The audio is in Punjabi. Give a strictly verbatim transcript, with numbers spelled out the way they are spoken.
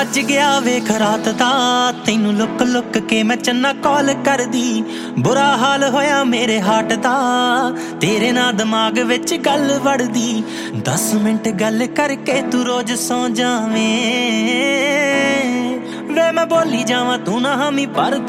ਵੱਜ ਗਿਆ ਵੇਖ ਰਾਤ ਦਾ ਤੈਨੂੰ ਲੁੱਕ ਲੁੱਕ ਕੇ ਮੈਂ ਚੰਨਾ ਕਾਲ ਕਰਦੀ ਬੁਰਾ ਹਾਲ ਹੋਇਆ ਮੇਰੇ ਹਾਰਟ ਦਾ ਤੇਰੇ ਨਾਲ ਦਿਮਾਗ ਵਿੱਚ ਗੱਲ ਵੜਦੀ ਦਸ ਮਿੰਟ ਗੱਲ ਕਰਕੇ ਤੂੰ ਰੋਜ਼ ਸੌਂ ਜਾਵੇਂ ਵੇ ਮੈਂ ਬੋਲੀ ਜਾਵਾਂ ਤੂੰ ਨਾ ਹਾਮੀ ਭਰਦਾ